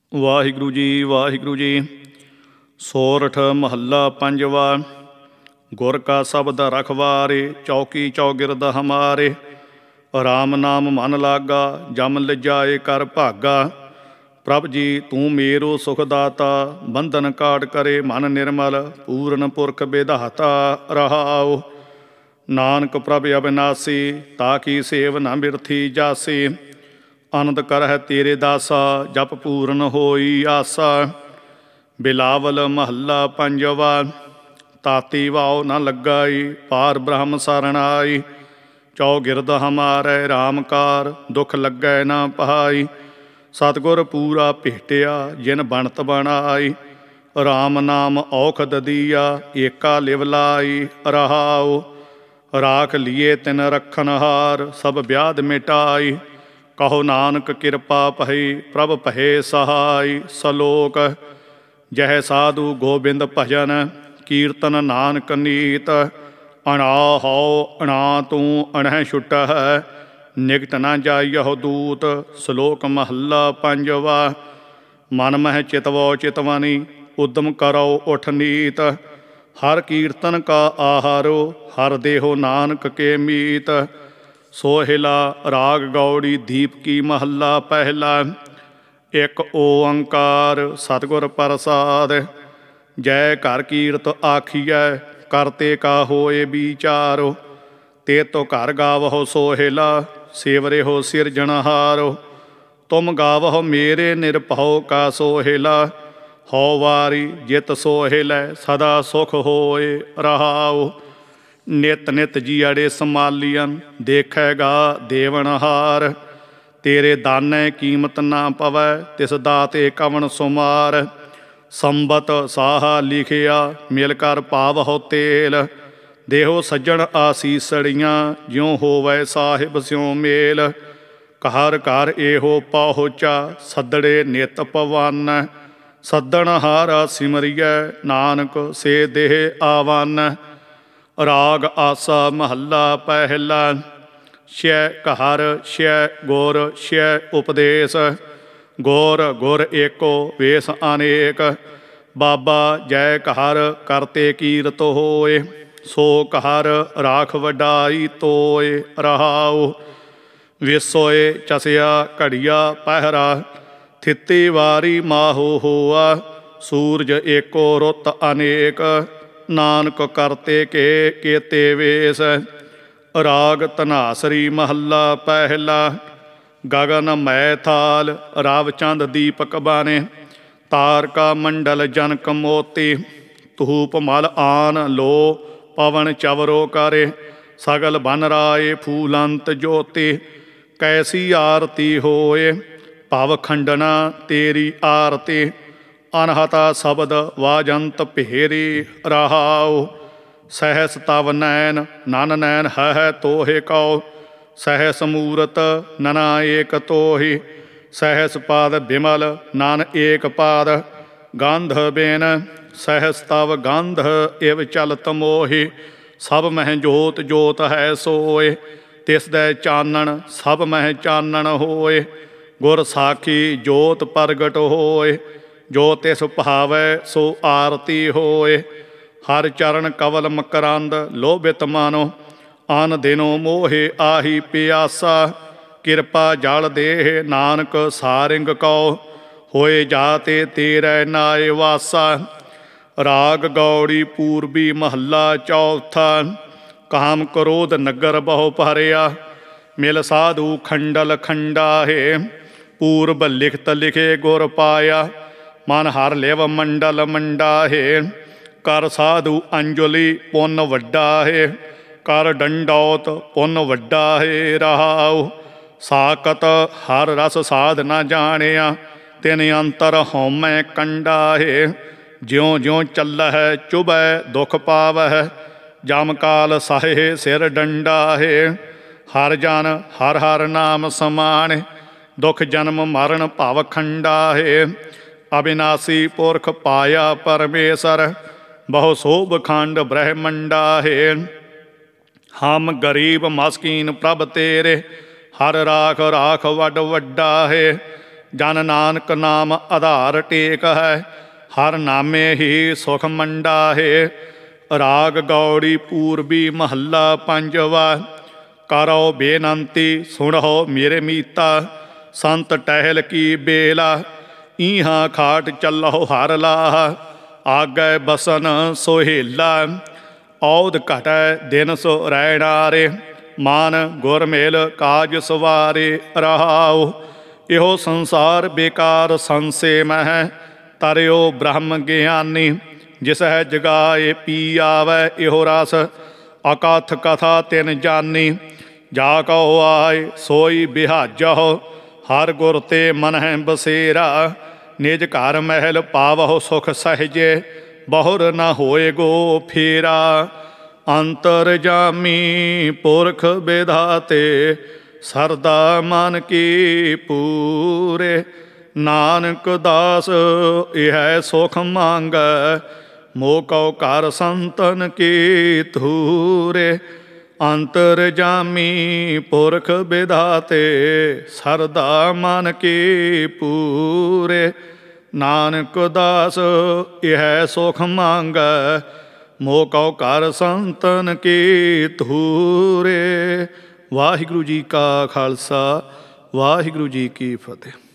ਵਾਹਿਗੁਰੂ ਜੀ ਵਾਹਿਗੁਰੂ ਜੀ। ਸੋਰਠ ਮਹੱਲਾ ਪੰਜਵਾ। ਗੁਰ ਕਾ ਸ਼ਬਦ ਰਖਵਾਰੇ, ਚੌਕੀ ਚੌਗਿਰਦ ਹਮਾਰੇ। ਰਾਮ ਨਾਮ ਮਨ ਲਾਗਾ, ਜਮ ਲਿਜਾਏ ਕਰ ਭਾਗਾ। ਪ੍ਰਭ ਜੀ ਤੂੰ ਮੇਰੋ ਸੁਖ ਦਾਤਾ, ਬੰਧਨ ਕਾਟ ਕਰੇ ਮਨ ਨਿਰਮਲ। ਪੂਰਨ ਪੁਰਖ ਵਿਧਾਤਾ ਰਹਾਉ। ਨਾਨਕ ਪ੍ਰਭ ਅਬਿਨਾਸੀ, ਤਾਕੀ ਸੇਵ ਨ ਬਿਰਥੀ ਜਾਸੀ। ਆਨੰਦ ਕਰਹਿ ਤੇਰੇ ਦਾਸਾ, ਜਪ ਪੂਰਨ ਹੋਈ ਆਸਾ। ਬਿਲਾਵਲ ਮਹੱਲਾ ਪੰਜਵਾ। ਤਾਤੀ ਵਾਉ ਨ ਲੱਗਾਈ, ਪਾਰ ਬ੍ਰਹਮ ਸਰਣ ਆਈ। ਚੌਗਿਰਦ ਹਮਾਰੇ ਰਾਮਕਾਰ, ਦੁਖ ਲੱਗੈ ਨ ਪਹਾਈ। ਸਤਿਗੁਰ ਪੂਰਾ ਭੇਟਿਆ, ਜਿਨ ਬਣਤ ਬਣਾਈ। ਰਾਮ ਨਾਮ ਔਖਦ ਦੀਆ, ਏਕਾ ਲਿਵ ਲਾਈ ਰਹਾਉ। ਰਾਖ ਲੀਏ ਤਿਨ ਰਖਨ ਹਾਰ, ਸਭ ਵਿਆਧ ਮਿਟਾਈ। ਕਹੋ ਨਾਨਕ ਕਿਰਪਾ ਭਈ, ਪ੍ਰਭ ਭਏ ਸਹਾਈ। ਸਲੋਕ। ਜਹ ਸਾਧੂ ਗੋਬਿੰਦ ਭਜਨ, ਕੀਰਤਨ ਨਾਨਕ ਨੀਤ। ਅਣਾ ਹਉ ਅਣਾ ਤੂੰ ਅਣਹਿ ਛੁਟਹਿ, ਨਿਕਟ ਨ ਜਾਈਹੁ ਦੂਤ। ਸਲੋਕ ਮਹੱਲਾ ਪੰਜਵਾ। ਮਨ ਮਹਿ ਚਿਤਵੋ ਚਿਤਵਨੀ, ਉਦਮ ਕਰੋ ਉਠ ਨੀਤ। ਹਰ ਕੀਰਤਨ ਕਾ ਆਹਾਰੋ, ਹਰ ਦੇਹੋ ਨਾਨਕ ਕੇ ਮੀਤ। ਸੋਹਿਲਾ ਰਾਗ ਗੌੜੀ ਦੀਪਕੀ ਮਹੱਲਾ ਪਹਿਲਾ। ਇੱਕ ਓੰਕਾਰ ਸਤਿਗੁਰ ਪ੍ਰਸਾਦ। ਜੈ ਘਰ ਕੀਰਤ ਆਖੀਐ, ਕਰਤੇ ਕਾ ਹੋਏ ਵਿਚਾਰੋ। ਤੇ ਤੋ ਘਰ ਗਾਵਹੁ ਸੋਹਿਲਾ, ਸੇਵਰਿਹੁ ਸਿਰਜਣਹਾਰੋ। ਤੁਮ ਗਾਵਹੁ ਮੇਰੇ ਨਿਰਭਉ ਕਾ ਸੋਹਿਲਾ। ਹਉ ਵਾਰੀ ਜਿਤ ਸੋਹਿਲੈ, ਸਦਾ ਸੁਖ ਹੋਏ ਰਹਾਉ। ਨਿਤ ਨਿਤ ਜੀਅੜੇ ਸੰਮਾਲੀਅਨ, ਦੇਖੈਗਾ ਦੇਵਨਹਾਰ। ਤੇਰੇ ਦਾਨੇ ਕੀਮਤ ਨਾ ਪਵੈ, ਤਿਸ ਦਾਤੇ ਕਵਣ ਸੁਮਾਰ। ਸੰਬਤ ਸਾਹਾ ਲਿਖਿਆ, ਮਿਲ ਕਰ ਪਾਵਹੁ ਤੇਲ। ਦੇਹੋ ਸੱਜਣ ਆਸੀਸੜੀਆਂ, ਜਿਉ ਹੋਵੈ ਸਾਹਿਬ ਸਿਉ ਮੇਲ। ਘਰ ਘਰ ਇਹੋ ਪਹੁੰਚਾ, ਸੱਦੜੇ ਨਿਤ ਪਵਨ। ਸੱਦਣ ਹਾਰਾ ਸਿਮਰਿਐ, ਨਾਨਕ ਸੇ ਦੇਹ ਆਵਨ। ਰਾਗ ਆਸਾ ਮਹੱਲਾ ਪਹਿਲਾ। ਸ਼ੈ ਘਰ ਸ਼ੈ ਗੁਰ ਸ਼ੈ ਉਪਦੇਸ। ਗੁਰ ਗੁਰ ਏਕੋ ਵੇਸ ਅਨੇਕ। ਬਾਬਾ ਜੈ ਘਰ ਕਰਤੇ ਕੀਰਤ ਹੋਏ। ਸੋ ਘਰ ਰਾਖ ਵਡਾਈ ਤੋਏ ਰਹਾਉ। ਵਿਸੋਏ ਚਸਿਆ ਘੜੀਆ ਪਹਿਰਾ, ਥਿੱਤੀ ਵਾਰੀ ਮਾਹੋ ਹੋਆ। ਸੂਰਜ ਏਕੋ ਰੁੱਤ ਅਨੇਕ, ਨਾਨਕ ਕਰਤੇ ਕੇ ਕੇਤੇ ਵੇਸ। ਰਾਗ ਧਨਾਸਰੀ ਮਹੱਲਾ ਪਹਿਲਾ। ਗਗਨ ਮੈ ਥਾਲ, ਰਵ ਚੰਦ ਦੀਪਕ ਬਾਣੇ। ਤਾਰਕਾ ਮੰਡਲ ਜਨਕ ਮੋਤੀ। ਧੂਪ ਮਲ ਆਨ ਲੋ, ਪਵਨ ਚਵਰੋ ਕਰੇ। ਸਗਲ ਬਨ ਰਾਏ ਫੂਲੰਤ ਜੋਤੀ। ਕੈਸੀ ਆਰਤੀ ਹੋਏ, ਭਵ ਖੰਡਨਾ ਤੇਰੀ ਆਰਤੀ। ਅਨਹਤਾ ਸ਼ਬਦ ਵਾਜੰਤ ਭੇਰੀ ਰਹਾਉ। ਸਹਿਸ ਤਵ ਨੈਨ ਨਨ ਨੈਨ ਹੈ ਤੋਹਿ ਕਉ। ਸਹਿਸ ਮੂਰਤ ਨਨਾ ਏਕ ਤੋਹੀ। ਸਹਿਸ ਪਾਦ ਬਿਮਲ ਨਨ ਏਕ ਪਾਦ। ਗੰਧ ਬੇਨ ਸਹਿਸ ਤਵ ਗੰਧ, ਇਵ ਚਲਤ ਮੋਹੀ। ਸਭ ਮਹਿ ਜੋਤ ਜੋਤ ਹੈ ਸੋਏ, ਤਿਸ ਦੈ ਚਾਨਣ ਸਭ ਮਹਿ ਚਾਨਣ ਹੋਏ। ਗੁਰ ਸਾਖੀ ਜੋਤ ਪ੍ਰਗਟ ਹੋਏ, ਜੋ ਤਿਸ ਭਾਵੈ ਸੋ ਆਰਤੀ ਹੋਏ। ਹਰ ਚਰਨ ਕਵਲ ਮਕਰੰਦ, ਲੋਭਿਤ ਮਾਨੋ। ਅਨ ਦਿਨੋ ਮੋਹਿ ਆਹੀ ਪਿਆਸਾ। ਕਿਰਪਾ ਜਲ ਦੇਹ ਨਾਨਕ ਸਾਰਿੰਗ ਕਉ। ਹੋਏ ਜਾਤੇ ਤੇਰੇ ਨਾਏ ਵਾਸਾ। ਰਾਗ ਗੌੜੀ ਪੂਰਬੀ ਮਹੱਲਾ ਚੌਥਾ। ਕਾਮ ਕ੍ਰੋਧ ਨਗਰ ਬਹੁ ਭਰਿਆ, ਮਿਲ ਸਾਧੂ ਖੰਡਲ ਖੰਡਾਹੇ। ਪੂਰਬ ਲਿਖਤ ਲਿਖੇ ਗੁਰ ਪਾਇਆ, ਮਨ ਹਰ ਲਿਵ ਮੰਡਲ ਮੰਡਾਹੇ। ਕਰ ਸਾਧੂ ਅੰਜਲੀ ਪੁੰਨ ਵੱਡਾ ਹੈ, ਕਰ ਡੰਡੌਤ ਪੁੰਨ ਵੱਡਾ ਹੈ ਰਹਾਉ। ਸਾਕਤ ਹਰ ਰਸ ਸਾਧ ਨਾ ਜਾਣਿਆ, ਤਿਨ ਅੰਤਰ ਹਉਮੈ ਕੰਡਾ ਹੈ। ਜਿਉ ਜਿਉ ਚੱਲਹਿ ਚੁਭੈ ਦੁਖ ਪਾਵਹਿ, ਜਮ ਕਾਲ ਸਾਹੇ ਸਿਰ ਡੰਡਾ ਹੈ। ਹਰ ਜਨ ਹਰ ਹਰ ਨਾਮ ਸਮਾਣੇ, ਦੁਖ ਜਨਮ ਮਰਨ ਭਵ ਖੰਡਾ ਹੈ। ਅਬਿਨਾਸੀ ਪੁਰਖ ਪਾਇਆ ਪਰਮੇਸ਼ਰ, ਬਹੁ ਸੋਭ ਖੰਡ ਬ੍ਰਹਮੰਡਾ ਹੈ। ਹਮ ਗਰੀਬ ਮਸਕੀਨ ਪ੍ਰਭ ਤੇਰੇ, ਹਰ ਰਾਖ ਰਾਖ ਵੱਡ ਵੱਡਾ ਹੈ। ਜਨ ਨਾਨਕ ਨਾਮ ਆਧਾਰ ਟੇਕ ਹੈ। ਹਰ ਨਾਮੇ ਹੀ ਸੁਖ ਮੰਡਾਹੇ। ਰਾਗ ਗੌੜੀ ਪੂਰਬੀ ਮਹੱਲਾ ਪੰਜਵਾ। ਕਰੋ ਬੇਨੰਤੀ ਸੁਣੋ ਮੇਰੇ ਮੀਤਾ, ਸੰਤ ਟਹਿਲ ਕੀ ਬੇਲਾ। ਈਹਾਂ ਖਾਟ ਚੱਲੋ ਹਰ ਲਾਹ, ਆਗੈ ਬਸਨ ਸੋਹੇਲਾ। ਔਧ ਘਟੈ ਦਿਨ ਸੋ ਰੈਣਾਰੇ, ਮਾਨ ਗੁਰ ਮਿਲ ਕਾਜ ਸਵਾਰੇ। ਰਹਾਉ ਇਹੋ ਸੰਸਾਰ ਬੇਕਾਰ ਸੰਸੇ ਮਹਿ, ਤਰਿਓ ਬ੍ਰਹਮ ਗਿਆਨੀ। ਜਿਸ ਹੈ ਜਗਾਏ ਪੀ ਆਵੈ ਇਹੋ ਰਸ, ਅਕਥ ਕਥਾ ਤਿਨ ਜਾਨੀ। ਜਾ ਕਉ ਆਏ ਸੋਈ ਬਿਹਾਜਹੁ, ਹਰ ਗੁਰ ਤੇ ਮਨ ਹੈ ਬਸੇਰਾ। ਨਿਜ ਘਰ ਮਹਿਲ ਪਾਵਹੁ ਸੁਖ ਸਹਿਜੇ, ਬਹੁਰ ਨ ਹੋਏ ਗੋ ਫੇਰਾ। ਅੰਤਰਜਾਮੀ ਪੁਰਖ ਵਿਧਾਤੇ, ਸਰਦਾ ਮਨ ਕੀ ਪੂਰੇ। ਨਾਨਕ ਦਾਸ ਇਹ ਸੁਖ ਮੰਗੈ, ਮੋਹ ਕਉ ਘਰ ਸੰਤਨ ਕੀ ਧੂਰੇ। ਅੰਤਰਜਾਮੀ ਪੁਰਖ ਵਿਧਾਤੇ, ਸਰਦਾ ਮਨ ਕੀ ਪੂਰੇ। ਨਾਨਕ ਦਾਸ ਇਹ ਸੁਖ ਮੰਗੈ, ਮੋਹ ਕਉ ਘਰ ਸੰਤਨ ਕੀ ਧੂਰੇ। ਵਾਹਿਗੁਰੂ ਜੀ ਕਾ ਖਾਲਸਾ, ਵਾਹਿਗੁਰੂ ਜੀ ਕੀ ਫਤਿਹ।